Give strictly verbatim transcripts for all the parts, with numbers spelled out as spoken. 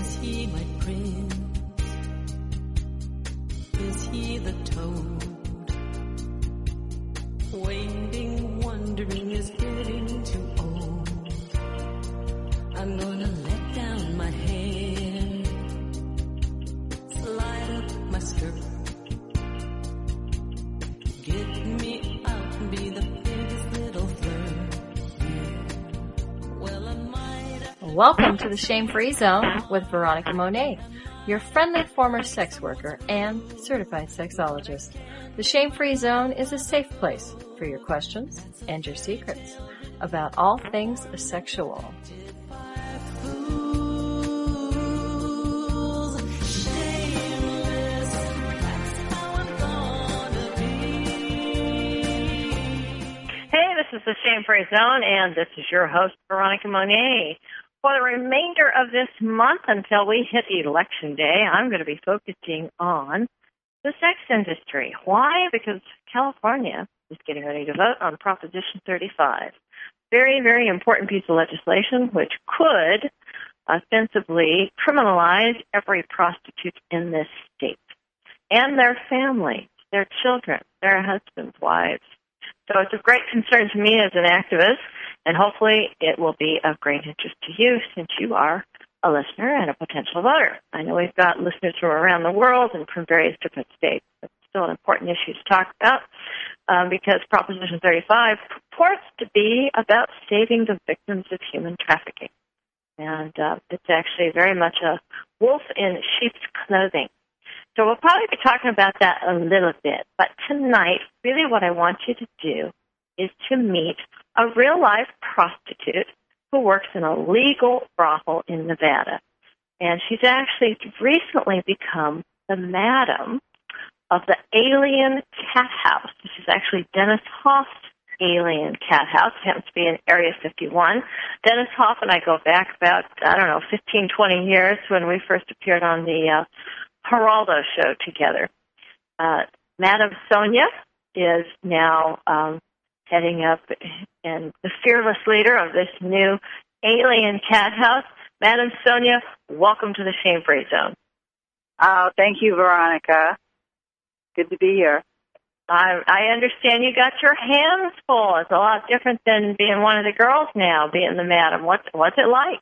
Is he my prince? Is he the toad? Waiting, wondering, is getting too old. I'm gonna let down my hair, slide up my skirt, get me out, be the biggest little flirt. Yeah. Well, I might. Welcome to the Shame-Free Zone with Veronica Monet, your friendly former sex worker and certified sexologist. The Shame-Free Zone is a safe place for your questions and your secrets about all things sexual. Hey, this is the Shame-Free Zone, and this is your host, Veronica Monet. For the remainder of this month until we hit Election Day, I'm going to be focusing on the sex industry. Why? Because California is getting ready to vote on Proposition thirty-five. Very, very important piece of legislation which could ostensibly criminalize every prostitute in this state and their families, their children, their husbands, wives. So it's of great concern to me as an activist, and hopefully it will be of great interest to you since you are a listener and a potential voter. I know we've got listeners from around the world and from various different states. It's still an important issue to talk about um, because Proposition thirty-five purports to be about saving the victims of human trafficking. And uh, it's actually very much a wolf in sheep's clothing. So we'll probably be talking about that a little bit. But tonight, really what I want you to do is to meet a real-life prostitute who works in a legal brothel in Nevada. And she's actually recently become the madam of the Alien Cat House. This is actually Dennis Hoff's Alien Cat House. It happens to be in Area fifty-one. Dennis Hoff and I go back about, I don't know, fifteen, twenty years when we first appeared on the uh, Geraldo show together. Uh, Madam Sonia is now um, heading up and the fearless leader of this new Alien Cat House. Madam Sonia, welcome to the Shame-Free Zone. Oh, thank you, Veronica. Good to be here. I, I understand you got your hands full. It's a lot different than being one of the girls now, being the madam. What's, what's it like?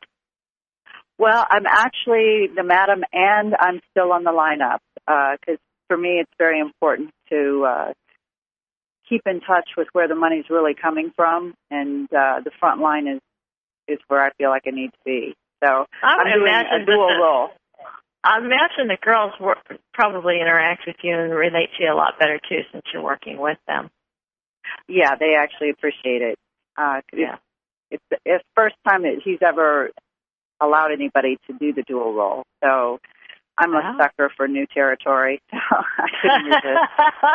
Well, I'm actually the madam, and I'm still on the lineup because uh, for me it's very important to uh, keep in touch with where the money's really coming from, and uh, the front line is, is where I feel like I need to be. So I'm doing a dual the, role. I imagine the girls work, probably interact with you and relate to you a lot better, too, since you're working with them. Yeah, they actually appreciate it. Uh, yeah. It's, it's the first time that he's ever allowed anybody to do the dual role. So I'm a wow. sucker for new territory, so I couldn't resist.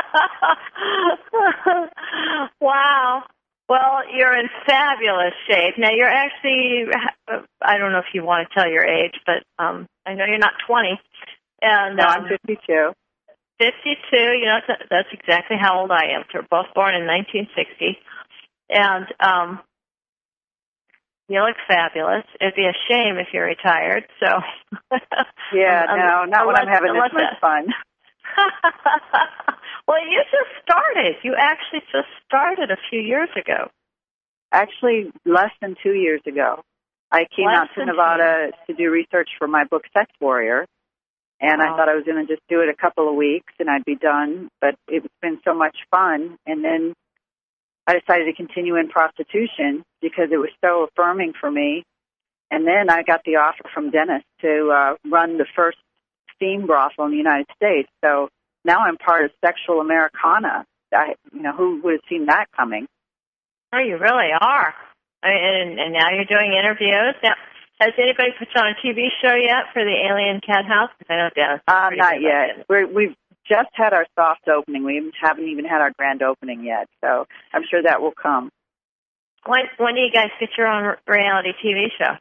Wow. Well, you're in fabulous shape. Now, you're actually, I don't know if you want to tell your age, but um, I know you're not twenty. And, no, um, I'm fifty-two. fifty-two, you know, that's exactly how old I am. We're both born in nineteen sixty. And um, you look fabulous. It'd be a shame if you're retired. So, yeah, um, no, not when I'm having this much fun. Well, you just started. You actually just started a few years ago. Actually, less than two years ago. I came less out to Nevada two. to do research for my book, Sex Warrior, and wow. I thought I was going to just do it a couple of weeks and I'd be done, but it's been so much fun. And then I decided to continue in prostitution because it was so affirming for me. And then I got the offer from Dennis to uh, run the first steam brothel in the United States. So now I'm part of Sexual Americana. I, you know, who would have seen that coming? Oh, you really are. I mean, and, and now you're doing interviews. Now, has anybody put you on a T V show yet for the Alien Cat House? Because I know Dennis. Uh, not yet. We're, we've just had our soft opening. We haven't even had our grand opening yet. So I'm sure that will come. When, when do you guys get your own reality T V show?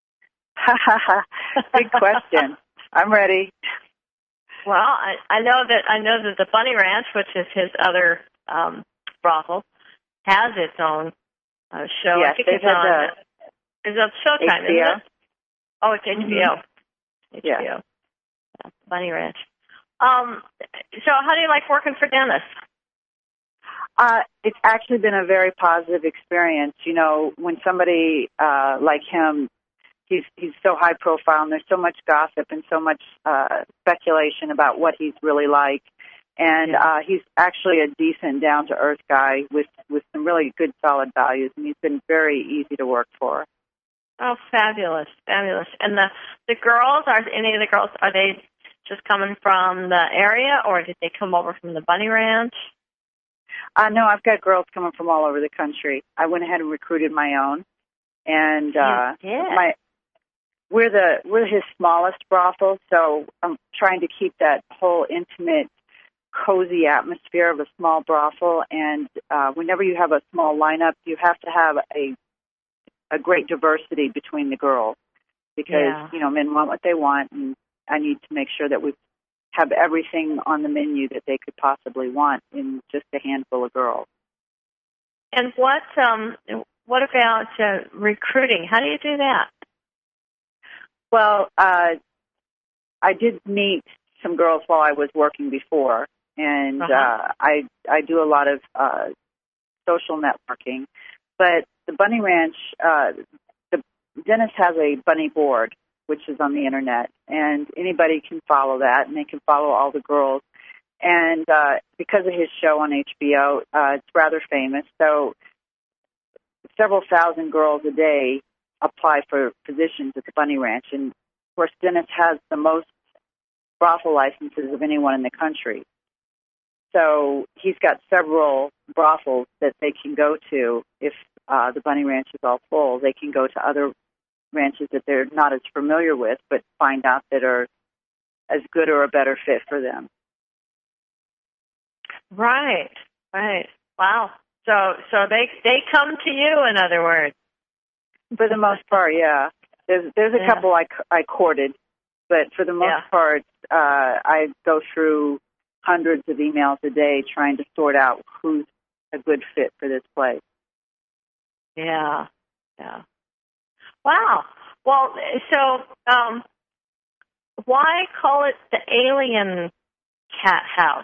Good question. I'm ready. Well, I, I know that I know that the Bunny Ranch, which is his other um, brothel, has its own uh, show. Yes, I think it's on. A, it's on Showtime, H B O. isn't it? Oh, it's H B O. H B O. Yeah. Yeah, Bunny Ranch. Um, so how do you like working for Dennis? Uh, it's actually been a very positive experience. You know, when somebody uh, like him, he's he's so high profile, and there's so much gossip and so much uh, speculation about what he's really like. And Yeah. uh, he's actually a decent, down-to-earth guy with, with some really good, solid values, and he's been very easy to work for. Oh, fabulous, fabulous. And the the girls, are any of the girls, are they just coming from the area, or did they come over from the Bunny Ranch? Uh, no, I've got girls coming from all over the country. I went ahead and recruited my own, and uh, You did? my we're the we're his smallest brothel, so I'm trying to keep that whole intimate, cozy atmosphere of a small brothel. And uh, whenever you have a small lineup, you have to have a a great diversity between the girls, because Yeah. you know men want what they want, and I need to make sure that we have everything on the menu that they could possibly want in just a handful of girls. And what um what about uh, recruiting? How do you do that? Well, uh, I did meet some girls while I was working before, and Uh-huh. uh, I I do a lot of uh, social networking. But the Bunny Ranch, uh, the Dennis has a bunny board, which is on the internet, and anybody can follow that, and they can follow all the girls. And uh, because of his show on H B O, uh, it's rather famous. So several thousand girls a day apply for positions at the Bunny Ranch. And, of course, Dennis has the most brothel licenses of anyone in the country. So he's got several brothels that they can go to if uh, the Bunny Ranch is all full. They can go to other ranches that they're not as familiar with, but find out that are as good or a better fit for them. Right, right. Wow. So so they they come to you, in other words. For the most part, yeah. There's there's a Yeah. couple I, I courted, but for the most Yeah. part, uh, I go through hundreds of emails a day trying to sort out who's a good fit for this place. Yeah, yeah. Wow. Well, so um, why call it the Alien Cat House?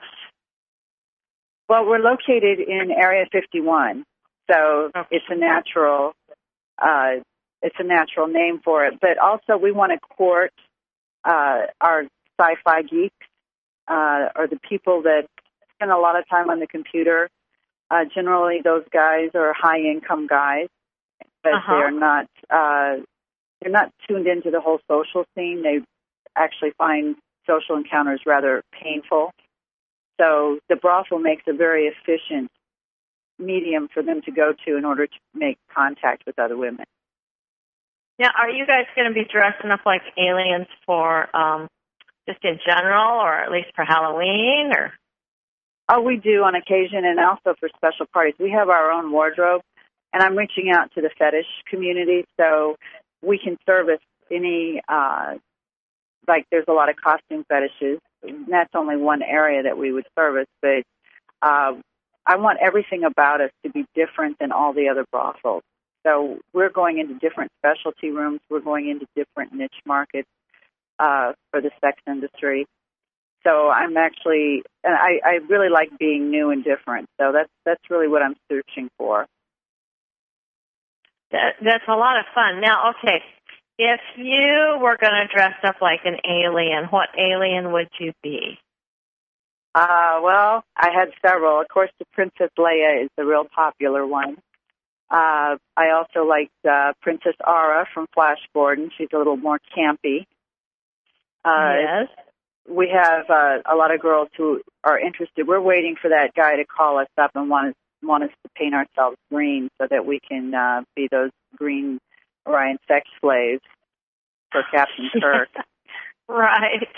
Well, we're located in Area fifty-one, so Okay. it's a natural, uh, it's a natural name for it. But also, we want to court uh, our sci-fi geeks, uh, or the people that spend a lot of time on the computer. Uh, generally, those guys are high-income guys, but Uh-huh. they're not. Uh, they're not tuned into the whole social scene. They actually find social encounters rather painful. So the brothel makes a very efficient medium for them to go to in order to make contact with other women. Now, are you guys going to be dressing up like aliens for um, just in general, or at least for Halloween, or? Oh, we do on occasion, and also for special parties. We have our own wardrobe, and I'm reaching out to the fetish community, so we can service any, uh, like there's a lot of costume fetishes, and that's only one area that we would service, but uh, I want everything about us to be different than all the other brothels. So we're going into different specialty rooms. We're going into different niche markets uh, for the sex industry. So I'm actually, and I, I really like being new and different. So that's that's really what I'm searching for. That, that's a lot of fun. Now, okay, if you were going to dress up like an alien, what alien would you be? Uh, well, I had several. Of course, the Princess Leia is the real popular one. Uh, I also liked uh, Princess Aura from Flash Gordon. She's a little more campy. Uh, yes. We have uh, a lot of girls who are interested. We're waiting for that guy to call us up and want us, want us to paint ourselves green so that we can uh, be those green Orion sex slaves for Captain Kirk. Right.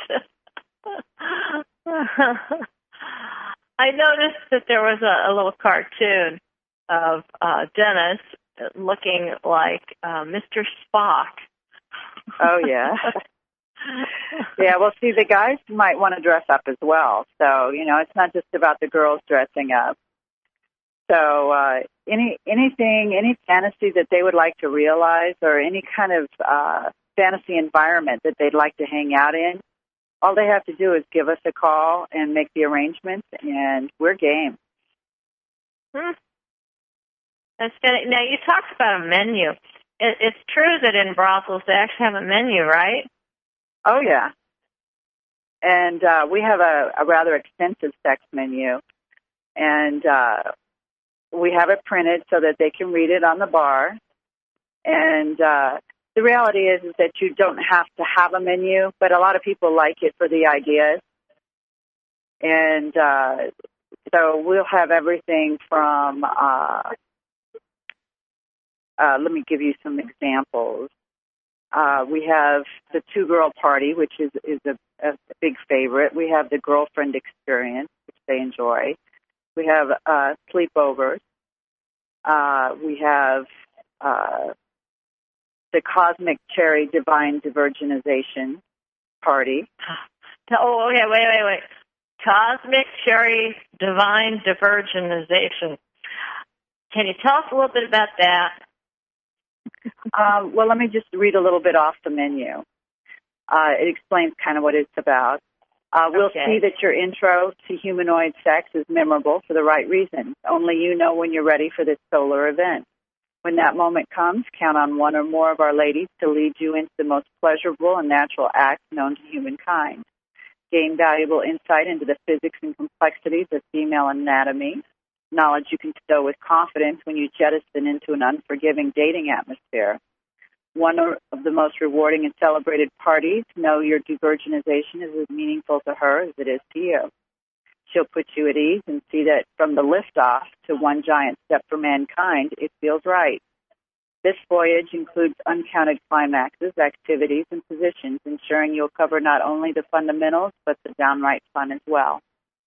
I noticed that there was a, a little cartoon of uh, Dennis looking like uh, Mister Spock. Oh, yeah. Yeah, well, see, the guys might want to dress up as well. So, you know, it's not just about the girls dressing up. So uh, any anything, any fantasy that they would like to realize or any kind of uh, fantasy environment that they'd like to hang out in, all they have to do is give us a call and make the arrangements, and we're game. Hmm. That's good. Now, you talked about a menu. It, it's true that in brothels they actually have a menu, right? Oh, yeah. And uh, we have a, a rather extensive sex menu, and uh, we have it printed so that they can read it on the bar. And uh, the reality is, is that you don't have to have a menu, but a lot of people like it for the ideas. And uh, so we'll have everything from, uh, uh, let me give you some examples. Uh, we have the two-girl party, which is, is a, a big favorite. We have the girlfriend experience, which they enjoy. We have uh, sleepovers. Uh, we have uh, the Cosmic Cherry Divine Divergenization party. Oh, okay, wait, wait, wait. Cosmic Cherry Divine Divergenization. Can you tell us a little bit about that? Um, well, let me just read a little bit off the menu. Uh, it explains kind of what it's about. Uh, we'll Okay. see that your intro to humanoid sex is memorable for the right reasons. Only you know when you're ready for this solar event. When that moment comes, count on one or more of our ladies to lead you into the most pleasurable and natural act known to humankind. Gain valuable insight into the physics and complexities of female anatomy, knowledge you can stow with confidence when you jettison into an unforgiving dating atmosphere. One of the most rewarding and celebrated parties, know your divergenization is as meaningful to her as it is to you. She'll put you at ease and see that from the liftoff to one giant step for mankind, it feels right. This voyage includes uncounted climaxes, activities, and positions, ensuring you'll cover not only the fundamentals, but the downright fun as well.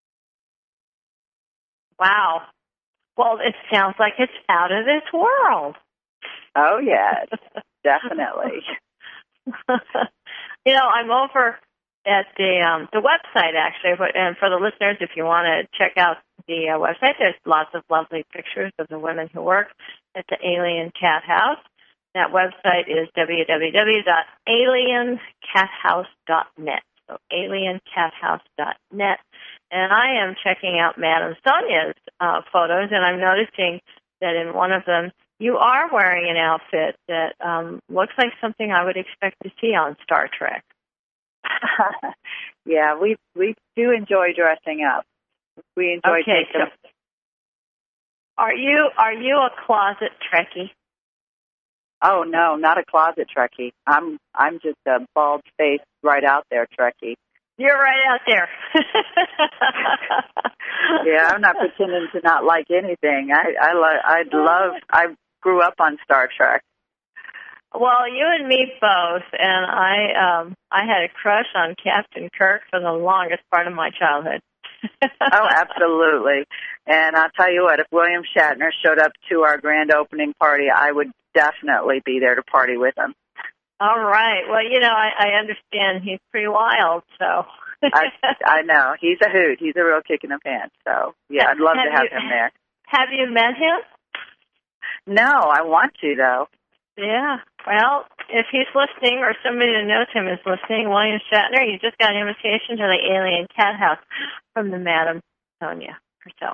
Wow. Well, it sounds like it's out of this world. Oh, yes, definitely. You know, I'm over at the um, the website, actually, but, and for the listeners, if you want to check out the uh, website, there's lots of lovely pictures of the women who work at the Alien Cat House. That website is w w w dot alien cat house dot net. So alien cat house dot net. And I am checking out Madame Sonia's uh, photos, and I'm noticing that in one of them, you are wearing an outfit that um, looks like something I would expect to see on Star Trek. Yeah, we we do enjoy dressing up. We enjoy Okay, taking. so are you are you a closet Trekkie? Oh no, not a closet Trekkie. I'm I'm just a bald faced, right out there Trekkie. You're right out there. Yeah, I'm not pretending to not like anything. I I lo- I love. I grew up on Star Trek. Well, you and me both, and I um I had a crush on Captain Kirk for the longest part of my childhood. Oh, absolutely. And I'll tell you what, if William Shatner showed up to our grand opening party, I would definitely be there to party with him. All right. Well, you know, I, I understand he's pretty wild, so. I I know. He's a hoot. He's a real kick in the pants. So, yeah, I'd love have to have you, him there. Have you met him? No, I want to, though. Yeah. Well, if he's listening or somebody that knows him is listening, William Shatner, you just got an invitation to the Alien Cat House from the Madame Sonia herself.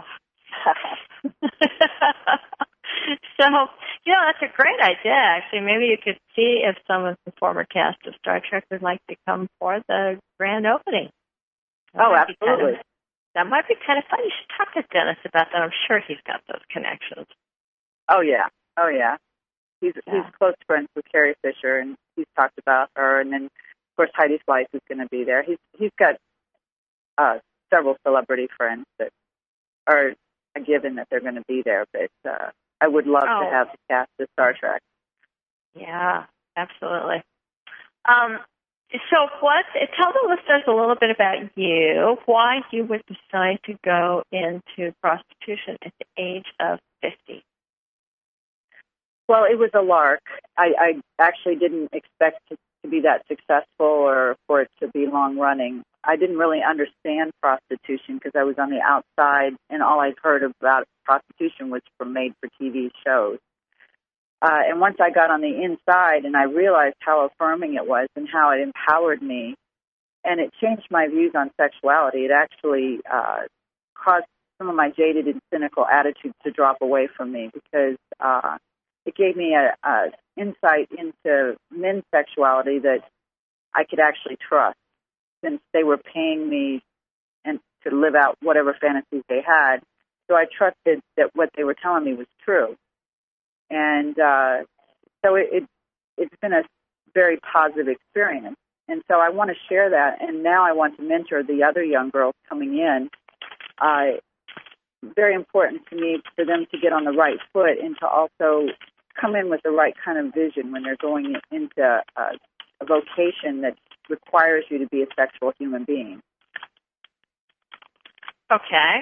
So, you know, that's a great idea, actually. Maybe you could see if some of the former cast of Star Trek would like to come for the grand opening. That Oh, might be absolutely. Kind of, that might be kind of fun. You should talk to Dennis about that. I'm sure he's got those connections. Oh, yeah. Oh, yeah. He's Yeah. he's close friends with Carrie Fisher, and he's talked about her. And then, of course, Heidi Slice is going to be there. He's He's got uh, several celebrity friends that are a given that they're going to be there. But uh, I would love Oh. to have the cast of Star Trek. Yeah, absolutely. Um, so what, tell the listeners a little bit about you, why you would decide to go into prostitution at the age of fifty. Well, it was a lark. I, I actually didn't expect it to be that successful or for it to be long running. I didn't really understand prostitution because I was on the outside, and all I'd heard about prostitution was from made-for-T V shows. Uh, and once I got on the inside and I realized how affirming it was and how it empowered me, and it changed my views on sexuality, it actually uh, caused some of my jaded and cynical attitudes to drop away from me, because uh, it gave me a, a insight into men's sexuality that I could actually trust, since they were paying me and to live out whatever fantasies they had. So I trusted that what they were telling me was true. And uh, so it, it, it's been a very positive experience. And so I want to share that, and now I want to mentor the other young girls coming in. Uh, very important to me for them to get on the right foot and to also come in with the right kind of vision when they're going into a, a vocation that requires you to be a sexual human being. Okay.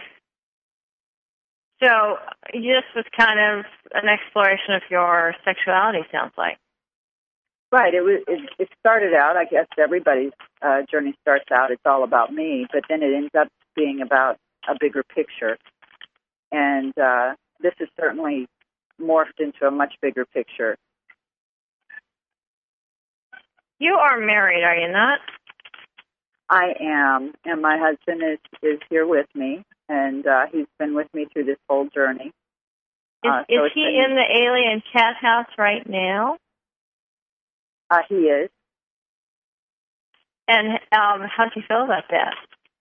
So this was kind of an exploration of your sexuality, sounds like. Right. It was. It, it started out, I guess everybody's uh, journey starts out, it's all about me, but then it ends up being about a bigger picture. And uh, this has certainly morphed into a much bigger picture. You are married, are you not? I am, and my husband is, is here with me, and uh, he's been with me through this whole journey. Is, uh, is so he been, in the alien cat house right now? Uh, he is. And um, how do you feel about that?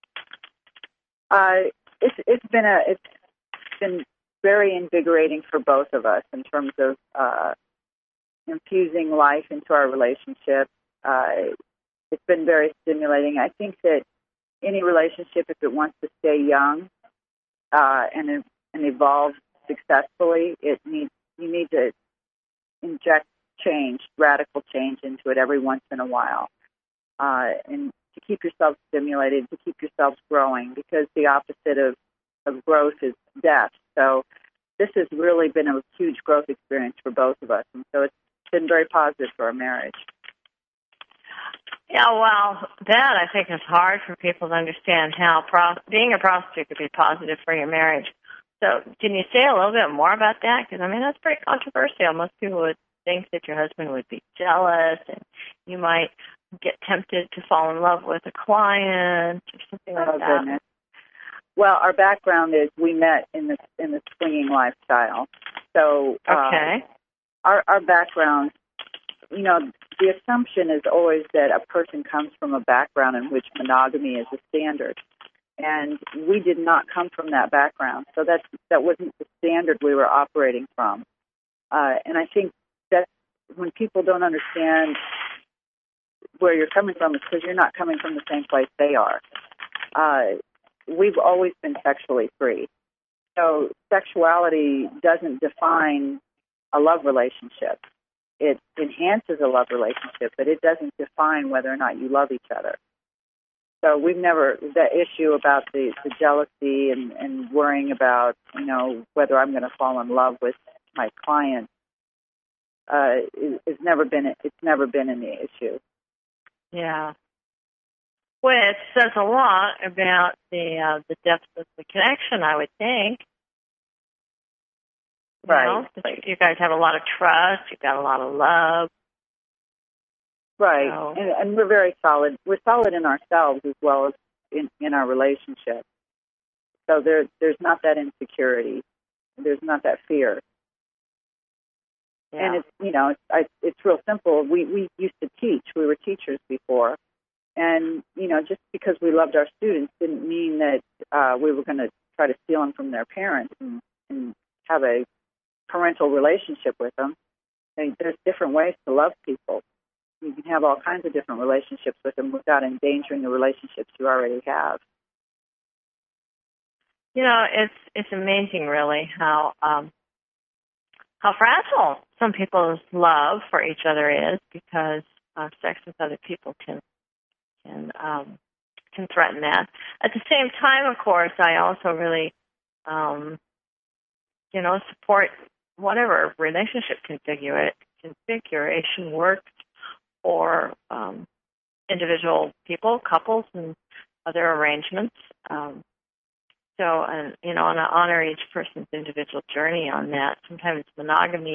Uh, it's it's been a it's been very invigorating for both of us in terms of uh, infusing life into our relationship. Uh, it's been very stimulating. I think that any relationship, if it wants to stay young uh, and and evolve successfully, it needs you need to inject change, radical change into it every once in a while, uh, and to keep yourself stimulated, to keep yourselves growing, because the opposite of, of growth is death. So this has really been a huge growth experience for both of us, and so it's been very positive for our marriage. Yeah, well, that I think is hard for people to understand, how pro- being a prostitute could be positive for your marriage. So can you say a little bit more about that? Because, I mean, that's pretty controversial. Most people would think that your husband would be jealous, and you might get tempted to fall in love with a client or something like oh, that. Goodness. Well, our background is we met in the in the swinging lifestyle. So uh, okay, our our background, you know, the assumption is always that a person comes from a background in which monogamy is a standard, and we did not come from that background. So that's that wasn't the standard we were operating from. Uh, and I think that when people don't understand where you're coming from, it's because you're not coming from the same place they are. Uh, we've always been sexually free. So sexuality doesn't define a love relationship. It enhances a love relationship, but it doesn't define whether or not you love each other. So we've never, the issue about the, the jealousy and, and worrying about, you know, whether I'm going to fall in love with my client, uh, is, is never been, it's never been an issue. yeah. Which says a lot about the uh, the depth of the connection, I would think. You Right. know, you guys have a lot of trust. You've got a lot of love. Right. So. And, and we're very solid. We're solid in ourselves as well as in, in our relationship. So there, there's not that insecurity. There's not that fear. Yeah. And it's, you know, it's, I, it's real simple. We, we used to teach. We were teachers before. And, you know, just because we loved our students didn't mean that uh, we were going to try to steal them from their parents and, and have a parental relationship with them. I mean, there's different ways to love people. You can have all kinds of different relationships with them without endangering the relationships you already have. You know, it's it's amazing, really, how um, how fragile some people's love for each other is, because uh, sex with other people can can um, can threaten that. At the same time, of course, I also really, um, you know, support whatever relationship configura- configuration works for um, individual people, couples, and other arrangements. Um, so, and you know, and I honor each person's individual journey on that. Sometimes monogamy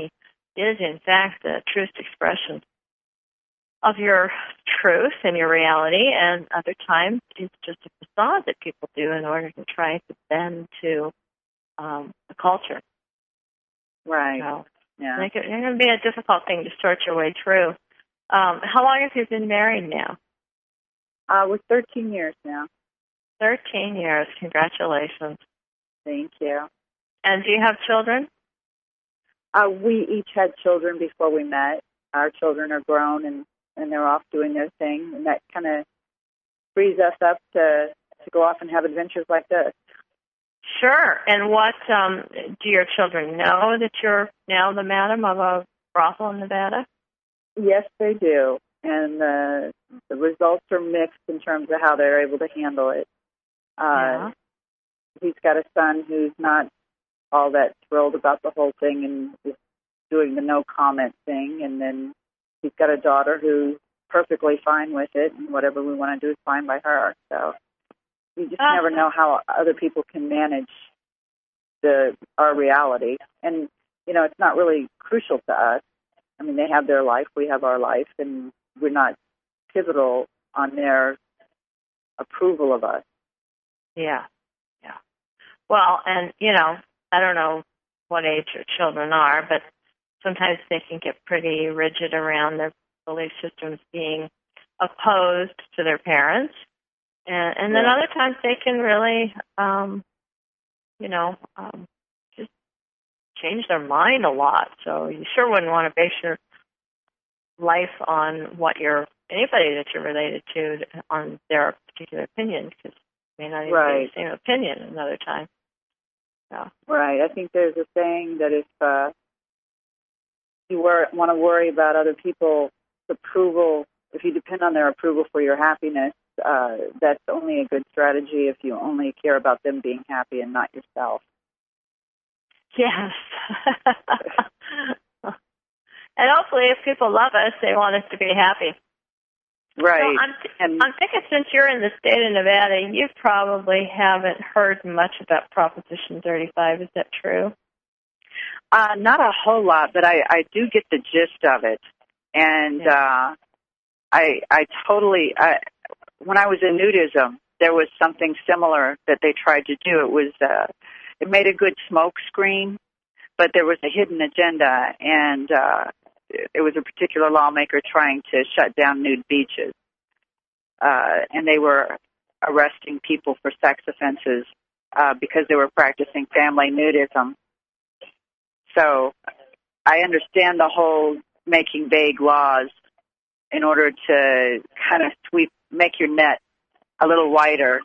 is, in fact, the truest expression of your truth and your reality, and other times it's just a facade that people do in order to try to bend to um, the culture. Right. So, yeah. It can be a difficult thing to sort your way through. Um, how long have you been married now? Uh, we're thirteen years now. Thirteen years. Congratulations. Thank you. And do you have children? Uh, we each had children before we met. Our children are grown and, and they're off doing their thing, and that kind of frees us up to to go off and have adventures like this. Sure. And what um, do your children know that you're now the madam of a brothel in Nevada? Yes, they do, and the the results are mixed in terms of how they're able to handle it. Uh, yeah. He's got a son who's not all that thrilled about the whole thing and is doing the no comment thing, and then he's got a daughter who's perfectly fine with it, and whatever we want to do is fine by her. So you just uh, never know how other people can manage the our reality, and you know it's not really crucial to us. I mean, they have their life, we have our life, and we're not pivotal on their approval of us. Yeah, yeah. Well, and, you know, I don't know what age your children are, but sometimes they can get pretty rigid around their belief systems being opposed to their parents. And, and then yeah. other times they can really, um, you know, um, just change their mind a lot. So you sure wouldn't want to base your life on what you're, anybody that you're related to, on their particular opinion, because they may not even right. be the same opinion another time. So. Right. I think there's a saying that if uh, you wor- want to worry about other people's approval, if you depend on their approval for your happiness, uh, that's only a good strategy if you only care about them being happy and not yourself. Yes. And hopefully if people love us, they want us to be happy. Right. So I'm, th- and, I'm thinking since you're in the state of Nevada, you probably haven't heard much about Proposition thirty-five. Is that true? uh, not a whole lot, but I, I do get the gist of it. And Yeah. uh, I I totally, I, when I was in nudism, there was something similar that they tried to do. It was, uh, it made a good smoke screen, but there was a hidden agenda, and uh, it was a particular lawmaker trying to shut down nude beaches. Uh, and they were arresting people for sex offenses uh, because they were practicing family nudism. So I understand the whole making vague laws in order to kind of sweep, make your net a little wider.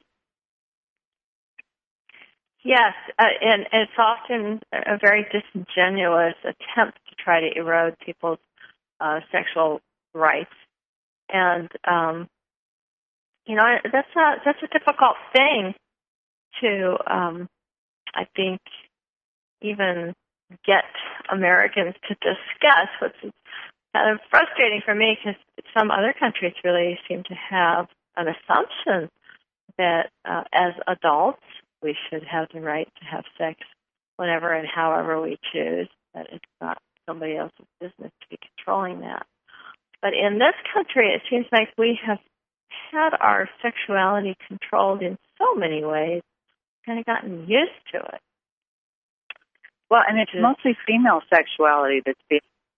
Yes, uh, and it's often a very disingenuous attempt to try to erode people's uh, sexual rights. And, um, you know, that's a, that's a difficult thing to, um, I think, even get Americans to discuss, which is kind of frustrating for me because some other countries really seem to have an assumption that uh, as adults we should have the right to have sex whenever and however we choose, that it's not somebody else's business to be controlling that. But in this country, it seems like we have had our sexuality controlled in so many ways, kind of gotten used to it. Well, and it's mostly female sexuality that's being...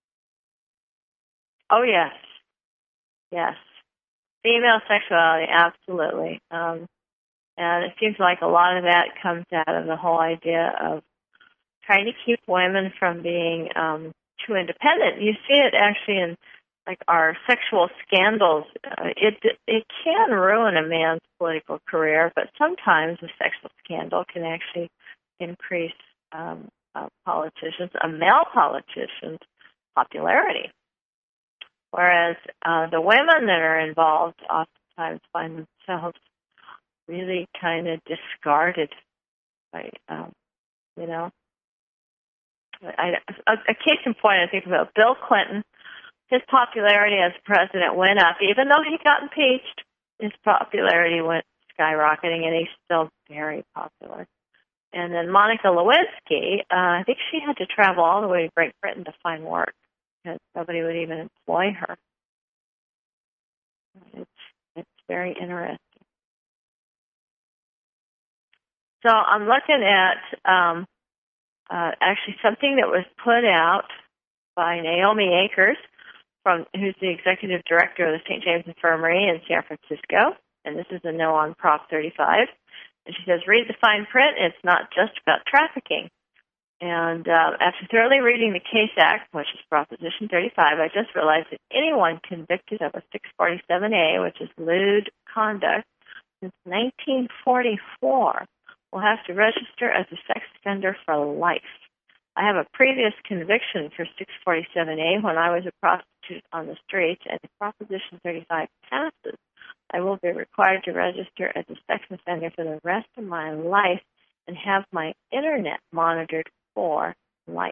Oh, yes. Yes. Female sexuality, absolutely. Um, and it seems like a lot of that comes out of the whole idea of trying to keep women from being um, too independent. You see it actually in like our sexual scandals. Uh, it it can ruin a man's political career, but sometimes a sexual scandal can actually increase um, uh, politicians, a male politician's popularity. Whereas uh, the women that are involved oftentimes find themselves really kind of discarded by, um, you know. I, a, a case in point, I think about Bill Clinton. His popularity as president went up. Even though he got impeached, his popularity went skyrocketing, and he's still very popular. And then Monica Lewinsky, uh, I think she had to travel all the way to Great Britain to find work because nobody would even employ her. It's it's very interesting. So I'm looking at um, uh, actually something that was put out by Naomi Akers, from who's the executive director of the Saint James Infirmary in San Francisco, and this is a no on Prop thirty-five. And she says, read the fine print. It's not just about trafficking. And uh, after thoroughly reading the CASE Act, which is Proposition thirty-five, I just realized that anyone convicted of a six forty-seven A, which is lewd conduct, since nineteen forty-four, will have to register as a sex offender for life. I have a previous conviction for six forty-seven A when I was a prostitute on the streets, and if Proposition thirty-five passes, I will be required to register as a sex offender for the rest of my life and have my internet monitored for life.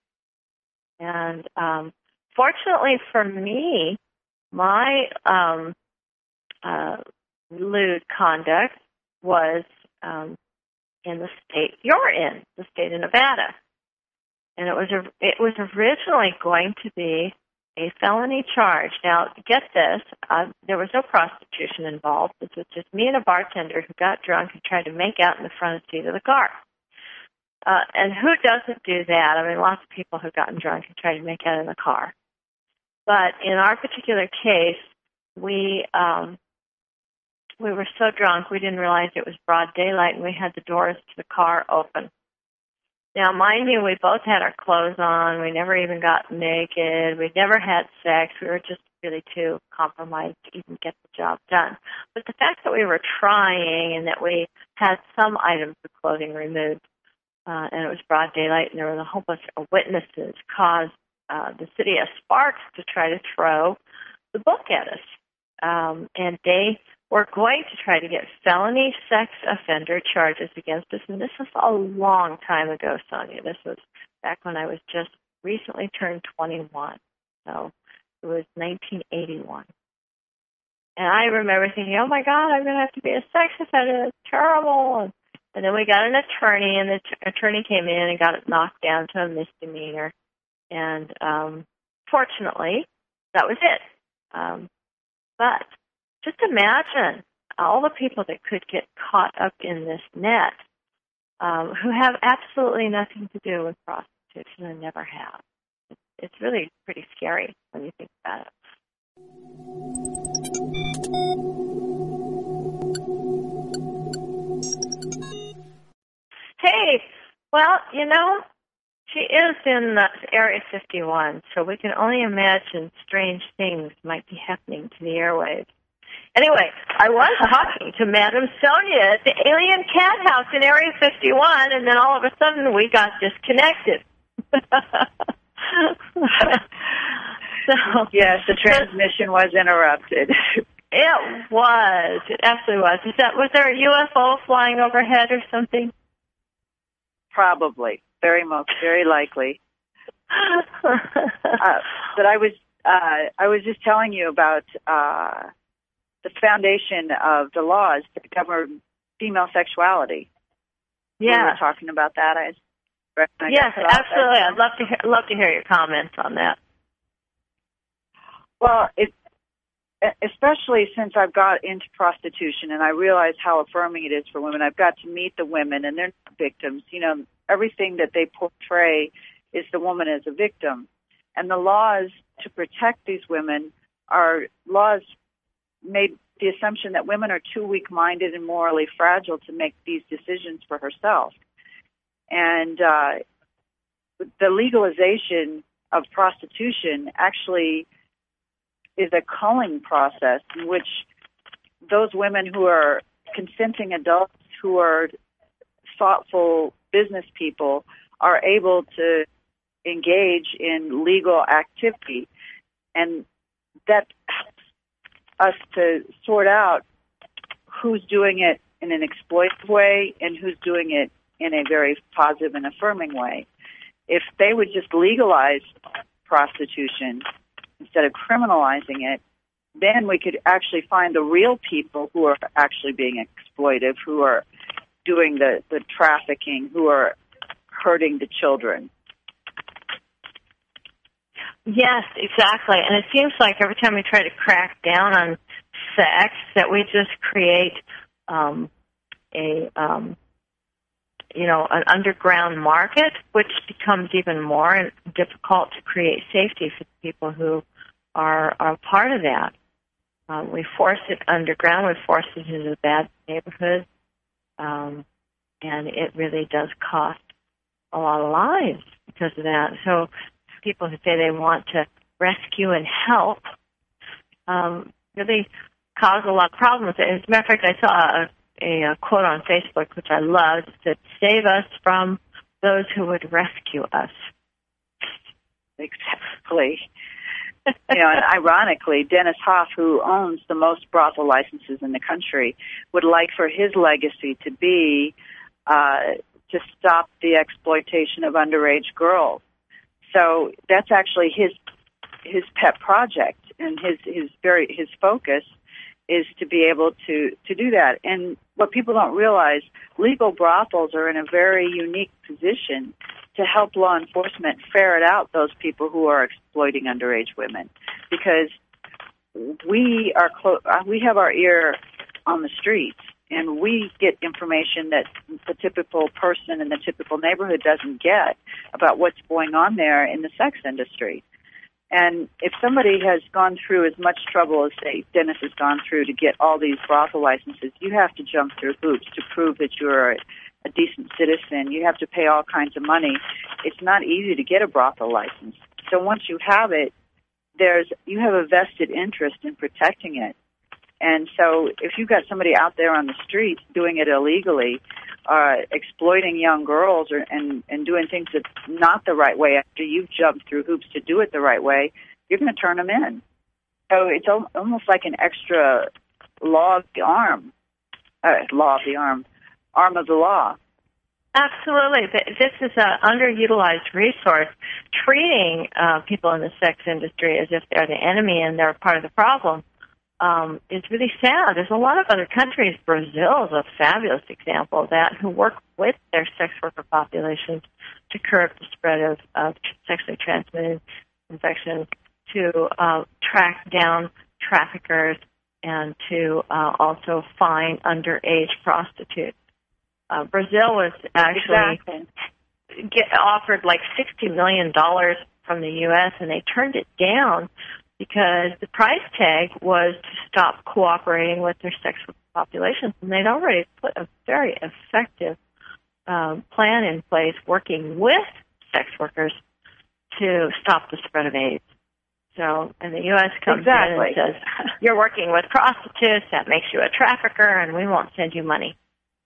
And um, fortunately for me, my um, uh, lewd conduct was um, in the state you're in, the state of Nevada. And it was a, it was originally going to be a felony charge. Now, get this, uh, there was no prostitution involved. This was just me and a bartender who got drunk and tried to make out in the front seat of the car. Uh, and who doesn't do that? I mean, lots of people have gotten drunk and tried to make out in the car. But in our particular case, we um, we were so drunk we didn't realize it was broad daylight, and we had the doors to the car open. Now, mind you, we both had our clothes on. We never even got naked. We never had sex. We were just really too compromised to even get the job done. But the fact that we were trying and that we had some items of clothing removed, uh, and it was broad daylight and there was a whole bunch of witnesses, caused uh, the city of Sparks to try to throw the book at us. Um, and they were going to try to get felony sex offender charges against us. And this was a long time ago, Sonia. This was back when I was just recently turned twenty-one. So it was nineteen eighty-one. And I remember thinking, oh, my God, I'm going to have to be a sex offender. It's terrible. And, and then we got an attorney, and the t- attorney came in and got it knocked down to a misdemeanor. And um, fortunately, that was it. Um, but just imagine all the people that could get caught up in this net um, who have absolutely nothing to do with prostitution and never have. It's, it's really pretty scary when you think about it. Hey, well, you know, she is in the Area fifty-one, so we can only imagine strange things might be happening to the airwaves. Anyway, I was talking to Madam Sonia at the Alien Cat House in Area fifty-one, and then all of a sudden we got disconnected. So, yes, the transmission was interrupted. It was. It absolutely was. Is that, was there a U F O flying overhead or something? Probably. Very most, very likely. uh, but I was, uh, I was just telling you about uh, the foundation of the laws that govern female sexuality. Yeah, we were talking about that. I, I yes, absolutely. I'd love to hear, love to hear your comments on that. Well, it, especially since I've got into prostitution and I realize how affirming it is for women. I've got to meet the women, and they're not victims. You know, everything that they portray is the woman as a victim. And the laws to protect these women are laws made the assumption that women are too weak-minded and morally fragile to make these decisions for herself. And uh, the legalization of prostitution actually is a culling process in which those women who are consenting adults, who are thoughtful business people, are able to engage in legal activity. And that helps us to sort out who's doing it in an exploitive way and who's doing it in a very positive and affirming way. If they would just legalize prostitution instead of criminalizing it, then we could actually find the real people who are actually being exploitive, who are doing the, the trafficking, who are hurting the children. Yes, exactly. And it seems like every time we try to crack down on sex, that we just create um, a, um, you know, an underground market, which becomes even more difficult to create safety for the people who are, are part of that. Um, we force it underground. We force it into the bad neighborhoods, um, and it really does cost a lot of lives because of that. So people who say they want to rescue and help um, really cause a lot of problems. As a matter of fact, I saw a, a, a quote on Facebook, which I loved. It said, "Save us from those who would rescue us." Exactly. You know, and ironically, Dennis Hoff, who owns the most brothel licenses in the country, would like for his legacy to be uh, to stop the exploitation of underage girls. So that's actually his his pet project, and his his very his focus is to be able to to do that. And what people don't realize, legal brothels are in a very unique position to help law enforcement ferret out those people who are exploiting underage women, because we are clo- we have our ear on the streets, and we get information that the typical person in the typical neighborhood doesn't get about what's going on there in the sex industry. And if somebody has gone through as much trouble as, say, Dennis has gone through to get all these brothel licenses, you have to jump through hoops to prove that you're a, a decent citizen. You have to pay all kinds of money. It's not easy to get a brothel license. So once you have it, there's you have a vested interest in protecting it. And so if you've got somebody out there on the streets doing it illegally, uh, exploiting young girls or, and, and doing things that's not the right way after you've jumped through hoops to do it the right way, you're going to turn them in. So it's al- almost like an extra law of the arm, uh, law of the arm, arm of the law. Absolutely. This is an underutilized resource. Treating uh, people in the sex industry as if they're the enemy and they're part of the problem Um, it's really sad. There's a lot of other countries. Brazil is a fabulous example of that, who work with their sex worker populations to curb the spread of, of sexually transmitted infections, to uh, track down traffickers, and to uh, also fine underage prostitutes. Uh, Brazil was actually Exactly. get offered like sixty million dollars from the U S, and they turned it down because the price tag was to stop cooperating with their sex worker populations. And they'd already put a very effective um, plan in place working with sex workers to stop the spread of AIDS. So, and the U S comes Exactly. in and says, you're working with prostitutes, that makes you a trafficker, and we won't send you money.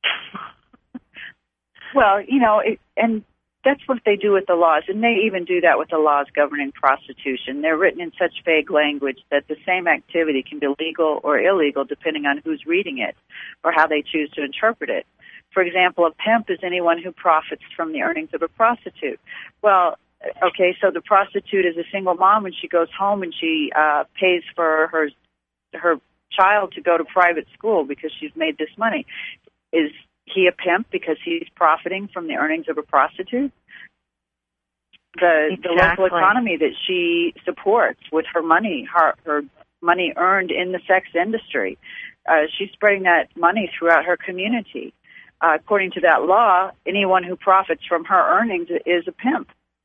Well, you know, it, and that's what they do with the laws, and they even do that with the laws governing prostitution. They're written in such vague language that the same activity can be legal or illegal depending on who's reading it or how they choose to interpret it. For example, a pimp is anyone who profits from the earnings of a prostitute. Well, okay, so the prostitute is a single mom, and she goes home and she uh, pays for her her child to go to private school because she's made this money. Is he a pimp because he's profiting from the earnings of a prostitute? The, Exactly. the local economy that she supports with her money, her, her money earned in the sex industry, uh, she's spreading that money throughout her community. Uh, according to that law, anyone who profits from her earnings is a pimp.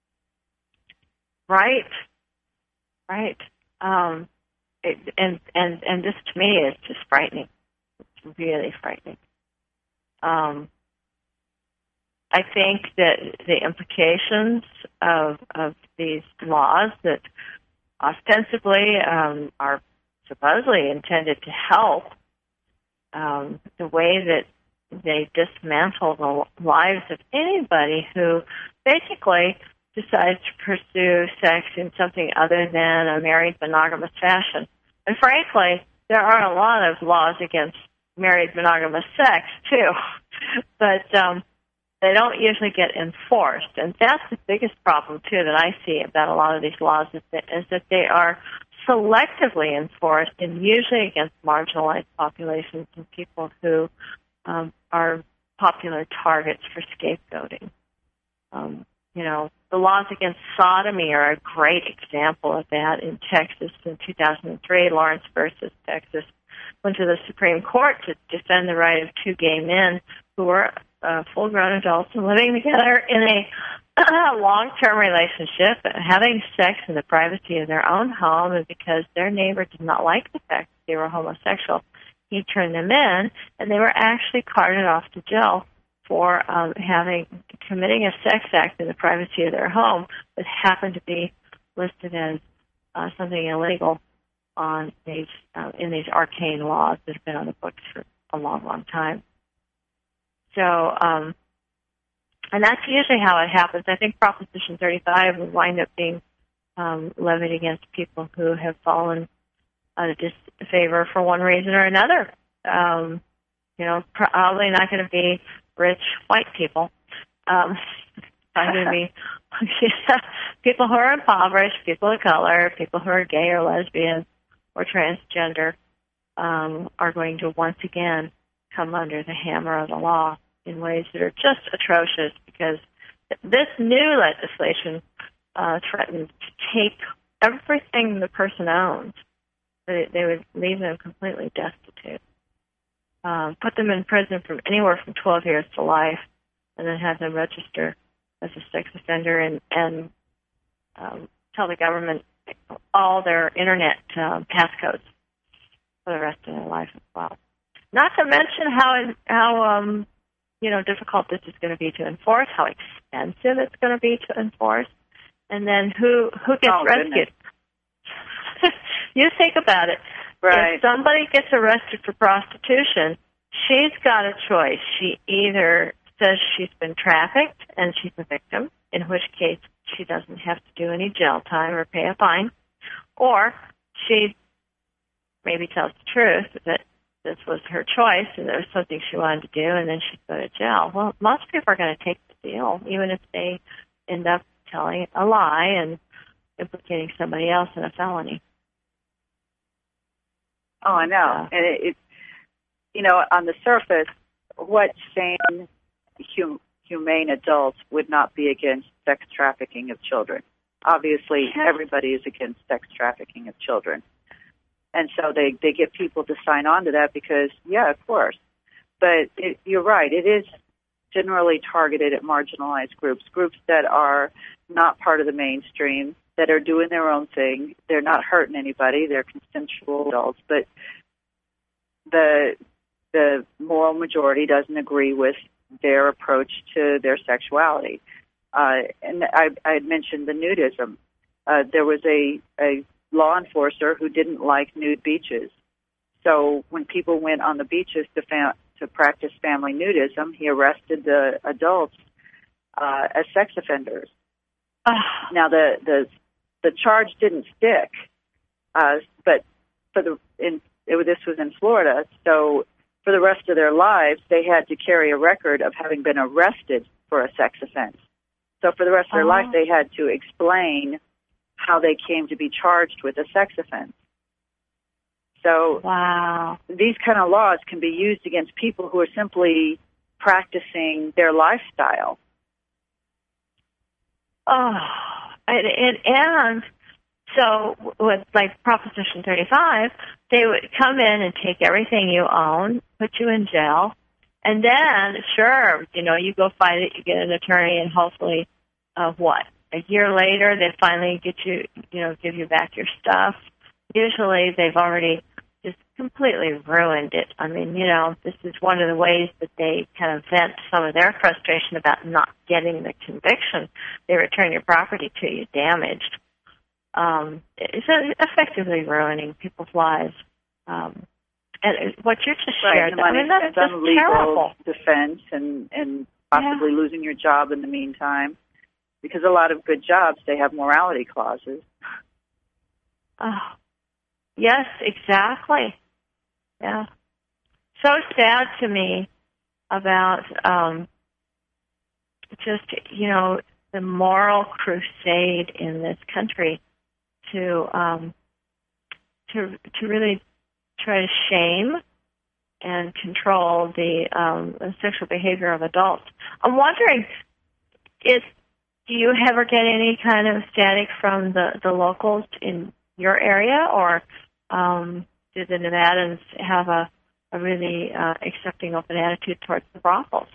Right, right. Um, it, and, and, and this to me is just frightening. It's really frightening. Um, I think that the implications of of these laws that ostensibly um, are supposedly intended to help, um, the way that they dismantle the lives of anybody who basically decides to pursue sex in something other than a married monogamous fashion. And frankly, there are a lot of laws against married monogamous sex too, but um, they don't usually get enforced, and that's the biggest problem too that I see about a lot of these laws is that, is that they are selectively enforced, and usually against marginalized populations and people who um, are popular targets for scapegoating. Um, you know, the laws against sodomy are a great example of that. In Texas in two thousand three, Lawrence versus Texas went to the Supreme Court to defend the right of two gay men who were uh, full-grown adults and living together in a uh, long-term relationship, having sex in the privacy of their own home, and because their neighbor did not like the fact that they were homosexual, he turned them in, and they were actually carted off to jail for um, having committing a sex act in the privacy of their home that happened to be listed as uh, something illegal on these uh, in these arcane laws that have been on the books for a long, long time. So, um, and that's usually how it happens. I think Proposition thirty-five will wind up being um, levied against people who have fallen out of disfavor for one reason or another. Um, you know, probably not going to be rich white people. Um, I'm going to be people who are impoverished, people of color, people who are gay or lesbian or transgender um, are going to once again come under the hammer of the law in ways that are just atrocious, because this new legislation uh, threatens to take everything the person owns. They, they would leave them completely destitute. Um, put them in prison from anywhere from twelve years to life, and then have them register as a sex offender and, and um, tell the government all their internet uh, passcodes for the rest of their life as well. Not to mention how how um, you know difficult this is going to be to enforce, how expensive it's going to be to enforce, and then who who gets oh, rescued. You think about it. Right. If somebody gets arrested for prostitution, she's got a choice. She either says she's been trafficked and she's a victim, in which case she doesn't have to do any jail time or pay a fine, or she maybe tells the truth that this was her choice and there was something she wanted to do, and then she'd go to jail. Well, most people are going to take the deal, even if they end up telling a lie and implicating somebody else in a felony. Oh, I know. Uh, and it, it, you know, on the surface, what sane, hum, humane adults would not be against sex trafficking of children? Obviously, yes. everybody is against sex trafficking of children. And so they, they get people to sign on to that because, yeah, of course. But it, you're right. It is generally targeted at marginalized groups, groups that are not part of the mainstream, that are doing their own thing. They're not hurting anybody. They're consensual adults. But the the moral majority doesn't agree with their approach to their sexuality. Uh, and I, I had mentioned the nudism. Uh, there was a, a law enforcer who didn't like nude beaches. So when people went on the beaches to fa- to practice family nudism, he arrested the adults uh, as sex offenders. uh, Now the the the charge didn't stick, uh, but for the in it, this was in Florida, so for the rest of their lives they had to carry a record of having been arrested for a sex offense. So for the rest of their Oh. life they had to explain how they came to be charged with a sex offense. So wow. these kind of laws can be used against people who are simply practicing their lifestyle. Oh, and, and, and so with like Proposition thirty-five, they would come in and take everything you own, put you in jail, and then, sure, you know, you go fight it, you get an attorney, and hopefully, uh, what, a year later, they finally get you, you know, give you back your stuff. Usually they've already just completely ruined it. I mean, you know, this is one of the ways that they kind of vent some of their frustration about not getting the conviction. They return your property to you damaged. Um, it's effectively ruining people's lives. Um, and what you just Right, shared, the money I mean, that's spent on just legal terrible. defense and, and possibly Yeah. losing your job in the meantime. Because a lot of good jobs, they have morality clauses. Oh, yes, exactly. Yeah. So sad to me about um, just, you know, the moral crusade in this country to um, to to really try to shame and control the um, sexual behavior of adults. I'm wondering, is do you ever get any kind of static from the, the locals in your area, or um, do the Nevadans have a, a really uh, accepting, open attitude towards the brothels?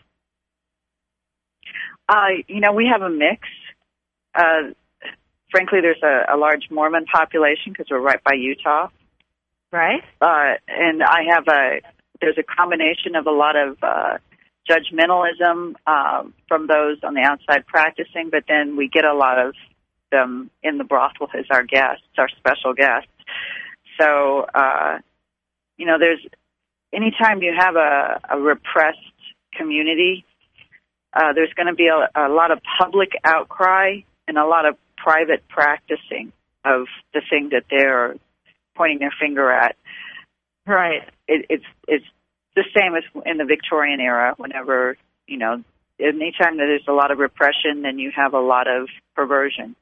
Uh, you know, we have a mix. Uh, frankly, there's a, a large Mormon population because we're right by Utah. Right. Uh, and I have a, there's a combination of a lot of uh, judgmentalism uh, from those on the outside practicing, but then we get a lot of them in the brothel as our guests, our special guests. So, uh, you know, there's, anytime you have a, a repressed community, uh, there's going to be a, a lot of public outcry and a lot of private practicing of the thing that they're pointing their finger at. Right. It, it's it's the same as in the Victorian era. Whenever, you know, anytime that there's a lot of repression, then you have a lot of perversion.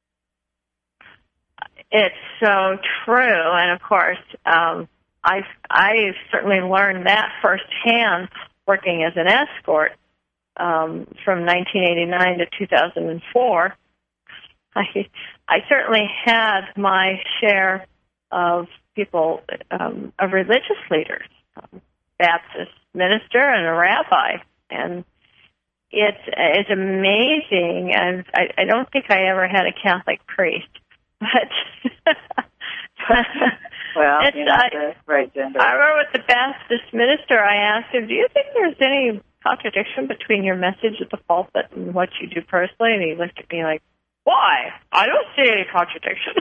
It's so true, and of course, um, I've I've certainly learned that firsthand working as an escort um, from nineteen eighty-nine to two thousand four. I I certainly had my share of people, um, of religious leaders, um, Baptist minister and a rabbi, and it's it's amazing. And I, I don't think I ever had a Catholic priest, but well, it's, you're not I, the right gender. I remember with the Baptist minister, I asked him, "Do you think there's any contradiction between your message at the pulpit and what you do personally?" And he looked at me like, "Why? I don't see any contradiction."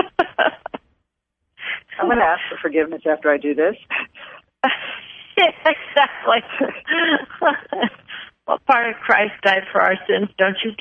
I'm going to ask for forgiveness after I do this. Exactly. What part of Christ died for our sins don't you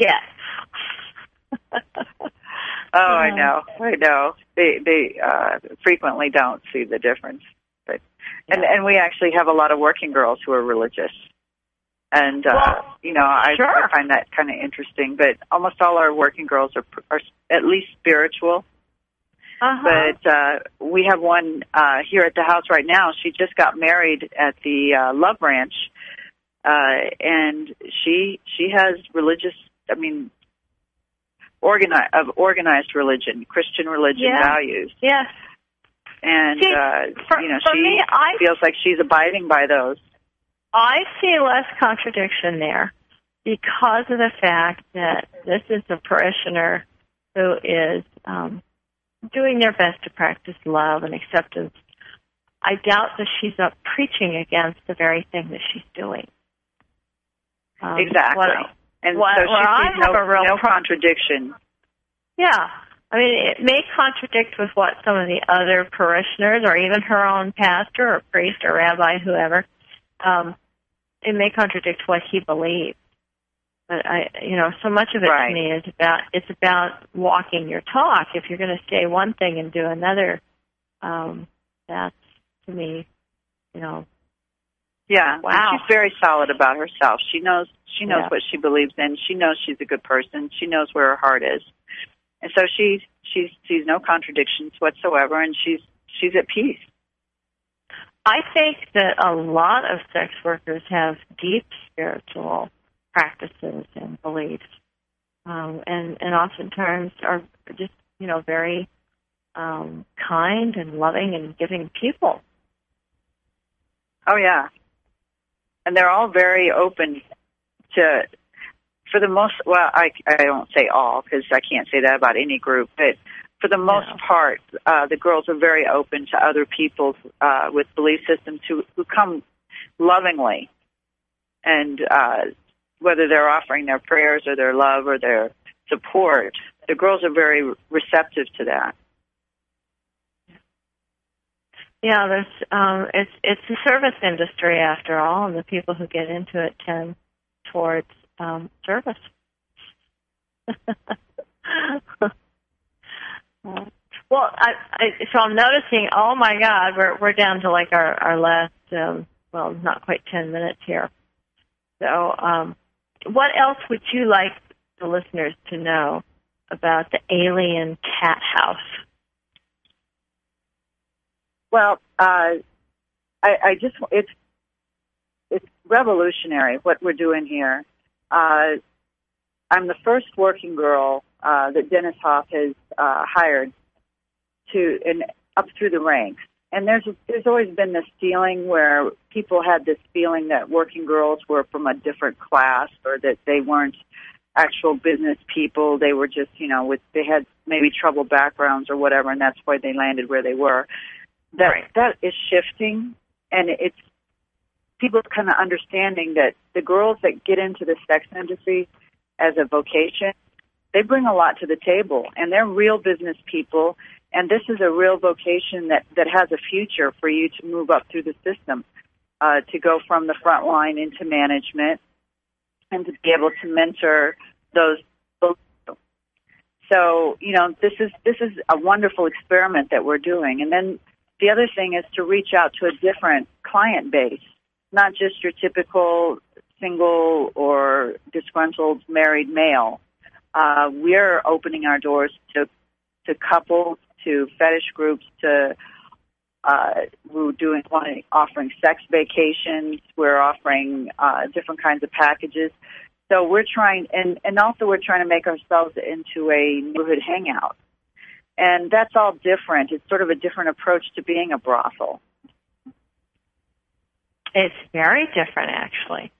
get? Oh, I know. I know. They they uh, frequently don't see the difference. But and Yeah. and we actually have a lot of working girls who are religious. And, uh, Well, you know, I, sure. I find that kind of interesting. But almost all our working girls are, are at least spiritual. Uh-huh. But uh, we have one uh, here at the house right now. She just got married at the uh, Love Ranch. Uh, and she she has religious, I mean, organi- of organized religion, Christian religion Yeah. values. Yes. And, See, uh, for- you know, for she me, I- feels like she's abiding by those. I see less contradiction there because of the fact that this is a parishioner who is um, doing their best to practice love and acceptance. I doubt that she's up preaching against the very thing that she's doing. Um, Exactly. what- And what- so she where I sees have no, a real no pro- contradiction. Yeah. I mean, it may contradict with what some of the other parishioners or even her own pastor or priest or rabbi, whoever, um, it may contradict what he believes. But I, you know, so much of it Right. to me is about, it's about walking your talk. If you're going to say one thing and do another, um, that's, to me, you know. Yeah. Wow. And she's very solid about herself. She knows, she knows Yeah. what she believes in. She knows she's a good person. She knows where her heart is. And so she, she sees no contradictions whatsoever, and she's, she's at peace. I think that a lot of sex workers have deep spiritual practices and beliefs, um, and and oftentimes are just you know very um, kind and loving and giving people. Oh, yeah. And they're all very open to, for the most, well, I, I don't say all because I can't say that about any group, but for the most Yeah. part, uh, the girls are very open to other people uh, with belief systems who, who come lovingly. And uh, whether they're offering their prayers or their love or their support, the girls are very receptive to that. Yeah, there's um, it's it's a service industry after all, and the people who get into it tend towards um, service. Well, I, I, so I'm noticing. Oh my God, we're we're down to like our our last, um, well, not quite ten minutes here. So, um, what else would you like the listeners to know about the Alien Cat House? Well, uh, I, I just, it's, it's revolutionary what we're doing here. Uh, I'm the first working girl uh, that Dennis Hoff has uh, hired to, and up through the ranks. And there's there's always been this feeling where people had this feeling that working girls were from a different class, or that they weren't actual business people. They were just, you know, with they had maybe troubled backgrounds or whatever, and that's why they landed where they were. That Right. that is shifting, and it's people kind of understanding that the girls that get into the sex industry as a vocation, they bring a lot to the table, and they're real business people. And this is a real vocation that, that has a future for you to move up through the system, uh, to go from the front line into management and to be able to mentor those. So, you know, this is, this is a wonderful experiment that we're doing. And then the other thing is to reach out to a different client base, not just your typical single or disgruntled married male. Uh, we're opening our doors to, to couples, to fetish groups, to uh, we're doing offering sex vacations. We're offering uh, different kinds of packages. So we're trying, and, and also we're trying to make ourselves into a neighborhood hangout. And that's all different. It's sort of a different approach to being a brothel. It's very different, actually.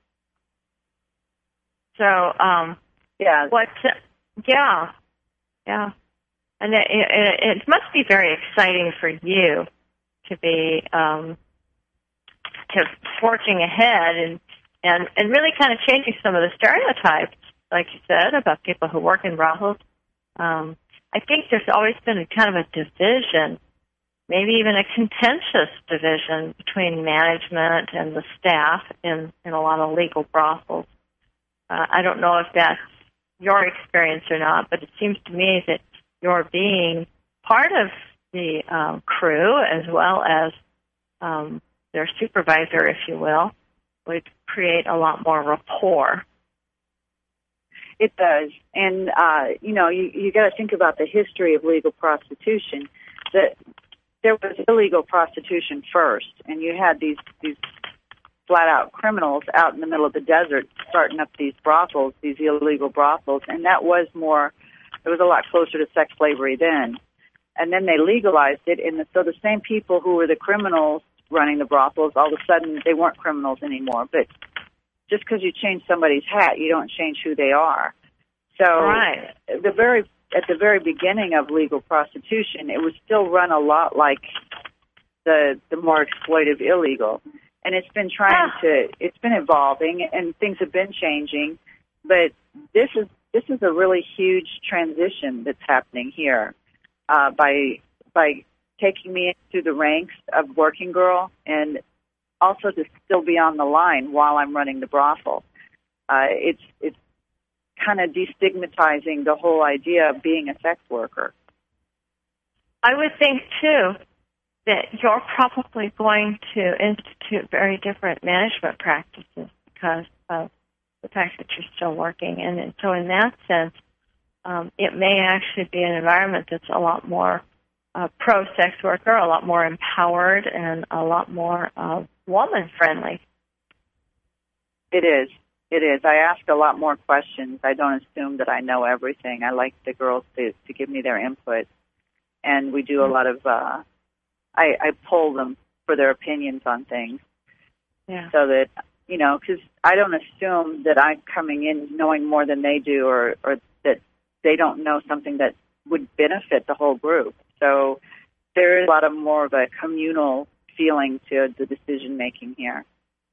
So, um, yeah, what? Yeah, yeah. And it, it, it must be very exciting for you to be um, to forging ahead and, and, and really kind of changing some of the stereotypes, like you said, about people who work in brothels. Um, I think there's always been a kind of a division, maybe even a contentious division between management and the staff in, in a lot of legal brothels. Uh, I don't know if that's your experience or not, but it seems to me that you're being part of the um, crew as well as um, their supervisor, if you will, would create a lot more rapport. It does. And, uh, you know, you, you got to think about the history of legal prostitution. That there was illegal prostitution first, and you had these, these flat-out criminals out in the middle of the desert starting up these brothels, these illegal brothels, and that was more... It was a lot closer to sex slavery then. And then they legalized it, and so the same people who were the criminals running the brothels, all of a sudden they weren't criminals anymore. But just because you change somebody's hat, you don't change who they are. So right. the very at the very beginning of legal prostitution, it was still run a lot like the the more exploitive illegal. And it's been trying ah. to, it's been evolving, and things have been changing. But this is This is a really huge transition that's happening here uh, by by taking me through the ranks of working girl, and also to still be on the line while I'm running the brothel. Uh, it's it's kind of destigmatizing the whole idea of being a sex worker. I would think too that you're probably going to institute very different management practices because of the fact that you're still working. And, and so in that sense, um, it may actually be an environment that's a lot more uh, pro-sex worker, a lot more empowered, and a lot more uh, woman-friendly. It is. It is. I ask a lot more questions. I don't assume that I know everything. I like the girls to, to give me their input. And we do a lot of, uh, I, I poll them for their opinions on things. Yeah. So that, you know, because I don't assume that I'm coming in knowing more than they do, or, or that they don't know something that would benefit the whole group. So there is a lot of more of a communal feeling to the decision-making here.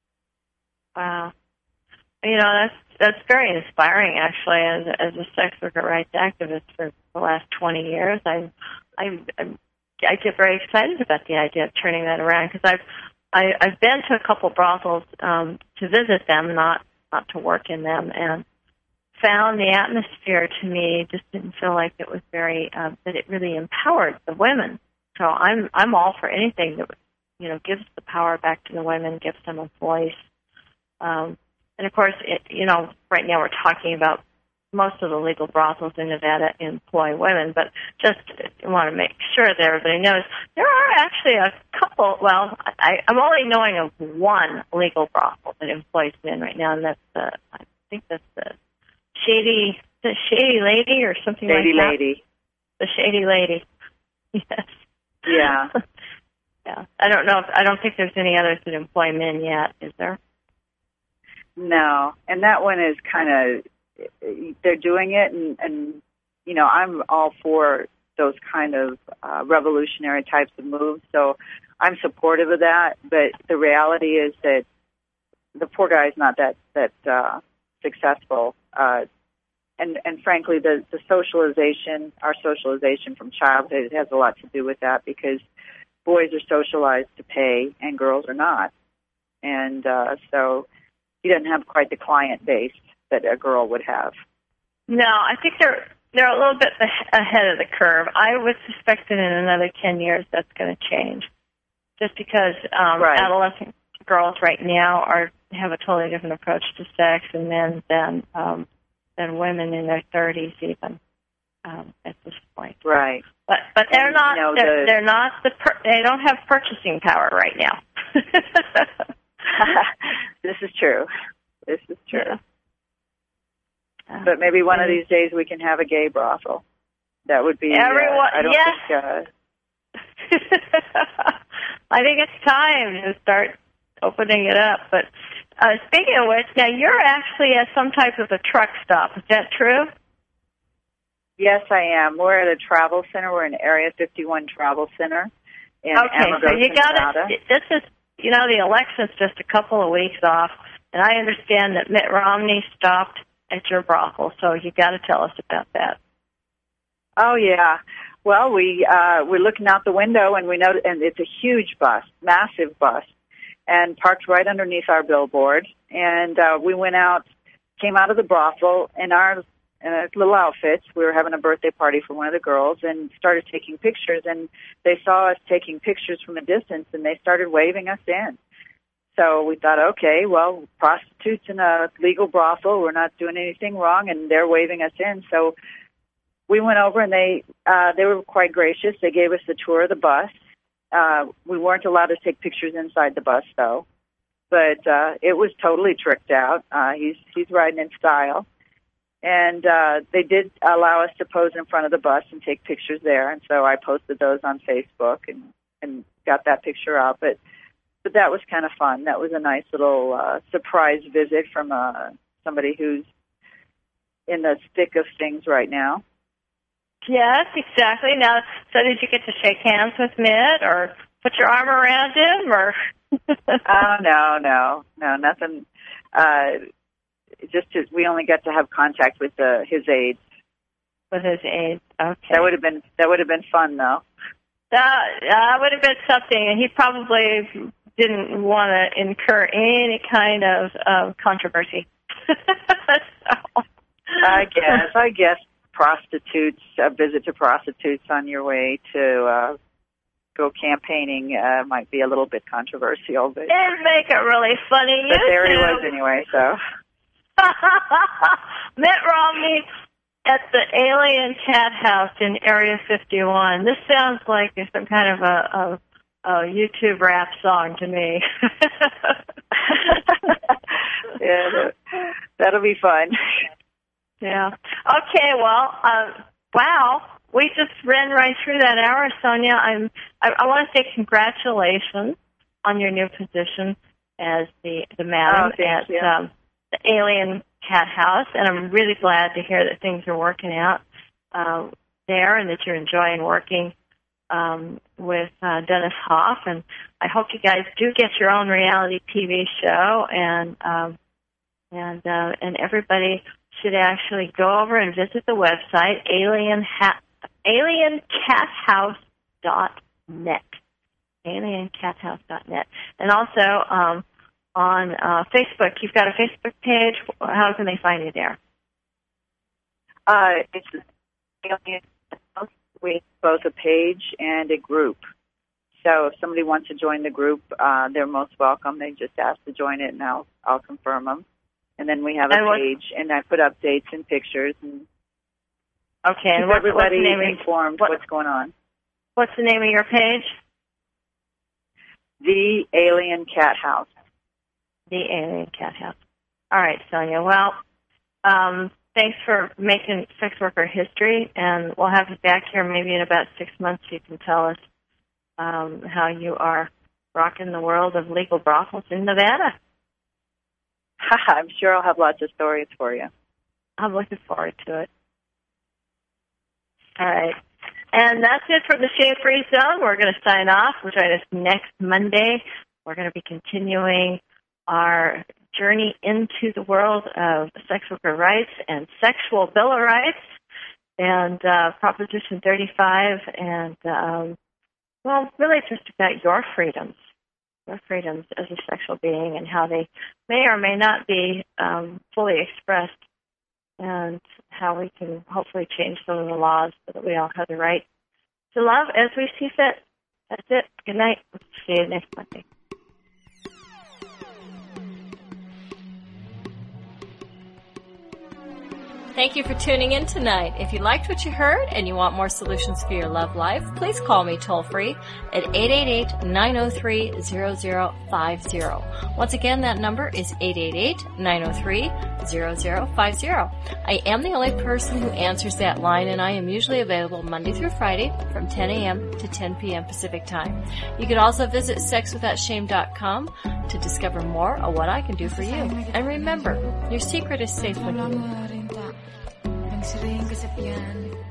Wow. You know, that's that's very inspiring, actually, as, as a sex worker rights activist for the last twenty years. I, I, I get very excited about the idea of turning that around, because I've I, I've been to a couple brothels um, to visit them, not not to work in them, and found the atmosphere to me just didn't feel like it was very uh, that it really empowered the women. So I'm I'm all for anything that you know gives the power back to the women, gives them a voice. Um, and of course, it, you know, right now we're talking about most of the legal brothels in Nevada employ women, but just want to make sure that everybody knows there are actually a couple. Well, I, I'm only knowing of one legal brothel that employs men right now, and that's the I think that's the Shady, the Shady Lady or something Shady like that. Lady. The Shady Lady. Yes. Yeah. Yeah. I don't know if I don't think there's any others that employ men yet, is there? No, and that one is kind of, they're doing it, and, and, you know, I'm all for those kind of uh, revolutionary types of moves, so I'm supportive of that, but the reality is that the poor guy's not that, that uh, successful, uh, and, and frankly, the, the socialization, our socialization from childhood has a lot to do with that, because boys are socialized to pay and girls are not, and uh, so he doesn't have quite the client base that a girl would have. No, I think they're they're a little bit ahead of the curve. I would suspect that in another ten years that's going to change, just because um, right. adolescent girls right now are have a totally different approach to sex and men than um, than women in their thirties even um, at this point. Right. But but they're and, not you know, they're, the, they're not the per, they don't have purchasing power right now. This is true. This is true. Yeah. Uh, but maybe one of these days we can have a gay brothel. That would be. Everyone, uh, I don't yes. think. Uh, I think it's time to start opening it up. But uh, speaking of which, now you're actually at some type of a truck stop. Is that true? Yes, I am. We're at a travel center. We're in Area fifty-one Travel Center in okay, Amargosa, so you got Nevada. it. This is, you know, the election's just a couple of weeks off, and I understand that Mitt Romney stopped at your brothel, so you got to tell us about that. Oh yeah. Well, we uh, we're looking out the window, and we know, and it's a huge bus, massive bus, and parked right underneath our billboard. And uh, we went out, came out of the brothel in our in our little outfits. We were having a birthday party for one of the girls, and started taking pictures. And they saw us taking pictures from a distance, and they started waving us in. So we thought, okay, well, prostitutes in a legal brothel, we're not doing anything wrong, and they're waving us in. So we went over, and they uh, they were quite gracious. They gave us the tour of the bus. Uh, we weren't allowed to take pictures inside the bus, though. But uh, it was totally tricked out. Uh, he's he's riding in style. And uh, they did allow us to pose in front of the bus and take pictures there. And so I posted those on Facebook and, and got that picture out. But but that was kind of fun. That was a nice little uh, surprise visit from uh, somebody who's in the thick of things right now. Yes, exactly. Now, so did you get to shake hands with Mitt or put your arm around him? Or? Oh, no, no, no, nothing. Uh, just to, we only got to have contact with uh, his aides. With his aides, okay. That would have been that would have been fun, though. That, that would have been something, and he probably didn't want to incur any kind of uh, controversy. So. I guess, I guess prostitutes, a visit to prostitutes on your way to uh, go campaigning uh, might be a little bit controversial. But it'd make it really funny. But you there two. he was anyway, so. Mitt Romney at the Alien Cat House in Area fifty-one. This sounds like some kind of a, a, a YouTube rap song to me. Yeah, that, that'll be fun. Yeah. Okay, well, uh, wow. We just ran right through that hour, Sonia. I'm, I, I want to say congratulations on your new position as the, the madam oh, at you. um, the Alien Cat House, and I'm really glad to hear that things are working out uh, there and that you're enjoying working um, with uh, Dennis Hoff. And I hope you guys do get your own reality T V show, and um, and uh, and everybody should actually go over and visit the website, alien ha- alien cat house dot net. alien cat house dot net. And also um, on uh, Facebook, you've got a Facebook page. How can they find you there? Uh, it's Alien House with both a page and a group. So if somebody wants to join the group, uh, they're most welcome. They just ask to join it, and I'll, I'll confirm them. And then we have a And what- page, and I put updates and pictures and Okay, and keep what's, what's the everybody name of, informed what- what's going on. what's the name of your page? The Alien Cat House. The Alien Cat House. All right, Sonia. Well, um, thanks for making sex worker history, and we'll have you back here maybe in about six months so you can tell us um, how you are rocking the world of legal brothels in Nevada. I'm sure I'll have lots of stories for you. I'm looking forward to it. All right. And that's it for the Shame Free Zone. We're going to sign off. We'll join us next Monday. We're going to be continuing our journey into the world of sex worker rights and sexual bill of rights and uh, Proposition thirty-five and, um, well, really just about your freedoms, your freedoms as a sexual being and how they may or may not be um, fully expressed, and how we can hopefully change some of the laws so that we all have the right to love as we see fit. That's it. Good night. See you next Monday. Thank you for tuning in tonight. If you liked what you heard and you want more solutions for your love life, please call me toll free at eight eight eight, nine oh three, zero zero five zero. Once again, that number is eight eight eight, nine oh three, zero zero five zero. I am the only person who answers that line, and I am usually available Monday through Friday from ten a.m. to ten p.m. Pacific Time. You can also visit sex without shame dot com to discover more of what I can do for you. And remember, your secret is safe with you. Sering kesepian